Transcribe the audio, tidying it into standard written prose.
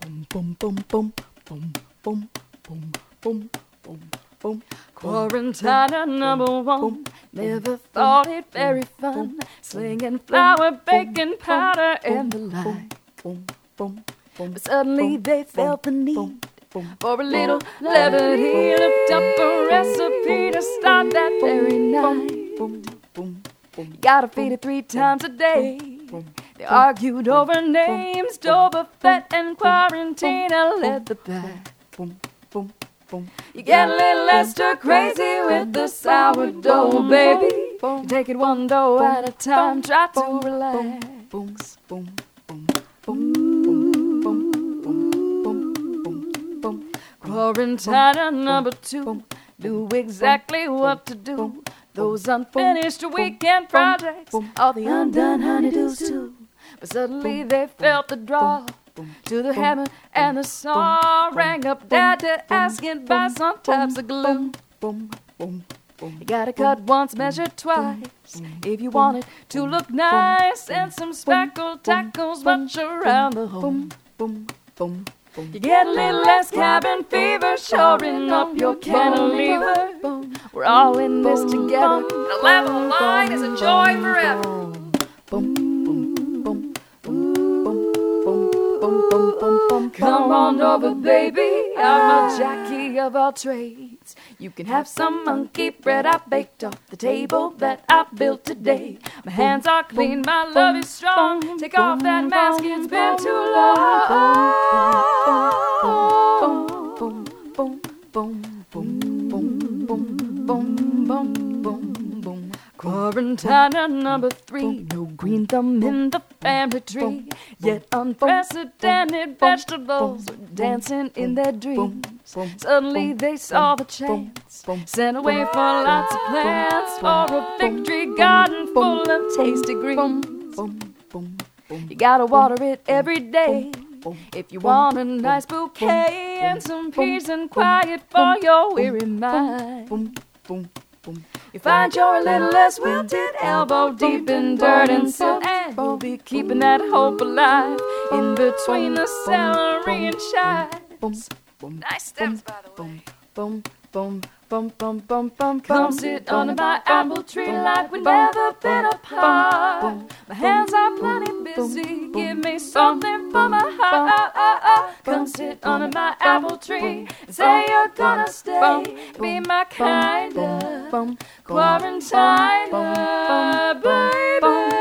boom, boom, boom, boom, boom, boom, boom, boom, boom. Quarantiner number one. Never thought it very fun. Slinging flour, baking powder, and the like. But suddenly they felt the need for a little levity. Looked up a recipe to start that very night. You gotta feed it 3 times a day. They argued over names. Boba Fett and Quarantina led the pack. You get a little extra crazy with the sourdough, baby. You take it one dough at a time. Try to relax. Quarantiner number 2. Do exactly what to do. Those unfinished weekend projects, all the undone honeydews too. But suddenly they felt the draw to the hammer and the saw. Rang up dad to ask and buy some types of glue. You gotta cut once, measure twice, if you want it to look nice. And some speckled tackles bunch around the home. You get a little less cabin fever, shoring up your cantilever. We're all in this together. The level line is a joy forever. Come on over, baby. I'm a Jackie of all trades. You can have some monkey bread I baked off the table that I built today. My hands are clean, my love is strong. Take off that mask, it's been too long. Quarantiner number 3. No green thumb in the family tree. Yet unprecedented vegetables were dancing in their dreams. Suddenly they saw the chance, sent away for lots of plants, for a victory garden full of tasty greens. You gotta water it every day if you want a nice bouquet and some peace and quiet for your weary mind. You find you're a little less wilted, elbow deep in dirt and silt, and you'll be keeping that hope alive in between the celery and chives. Nice stems, by the way. Come sit under my apple tree like we've never been apart. My hands are plenty busy, give me something for my heart. Come sit under my apple tree and say you're gonna stay. Be my kind of quarantiner, baby.